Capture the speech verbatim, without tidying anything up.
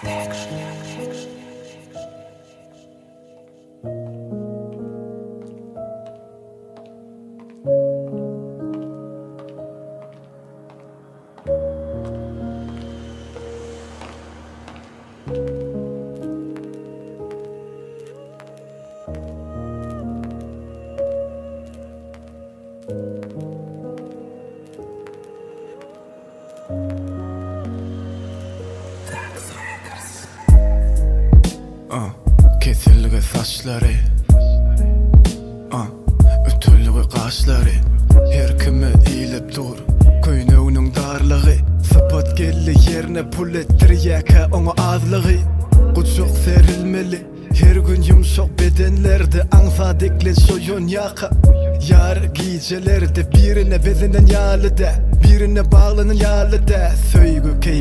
Ah, kesilge saçları, ah, ütülge kaşları. Her kime eğilip dur, köynüğünün darlığı. Sıpat gelli yerine pul ettiriyaka ona azlığı. Kucuk serilmeli, her gün yumuşak bedenlerde ansa dekle soyun yaka. Yar giycelerde birine bezenden yalıda, birine bağlanan yalıda. Söygü